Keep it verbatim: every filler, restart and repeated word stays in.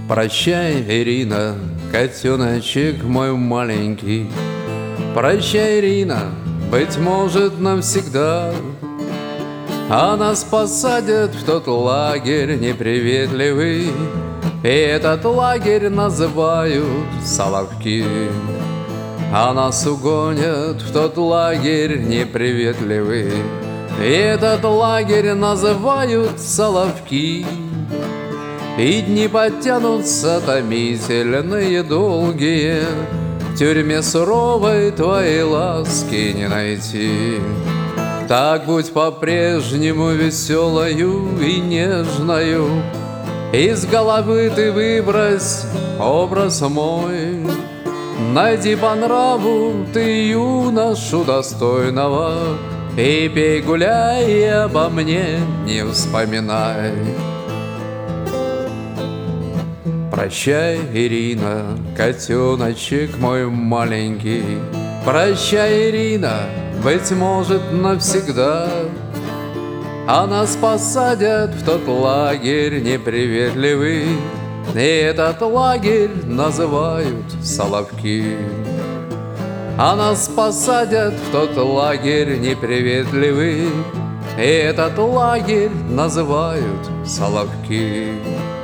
Прощай, Ирина, котеночек мой маленький. Прощай, Ирина, быть может, навсегда. А нас посадят в тот лагерь неприветливый, и этот лагерь называют Соловки. А нас угонят в тот лагерь неприветливый, и этот лагерь называют Соловки. И дни подтянутся томительные, долгие, в тюрьме суровой твоей ласки не найти. Так будь по-прежнему веселою и нежною, из головы ты выбрось образ мой. Найди по нраву ты юношу достойного, и пей, гуляй, и обо мне не вспоминай. Прощай, Ирина, котеночек мой маленький. Прощай, Ирина, быть может, навсегда. А нас посадят в тот лагерь неприветливый, и этот лагерь называют Соловки. А нас посадят в тот лагерь неприветливый, и этот лагерь называют Соловки.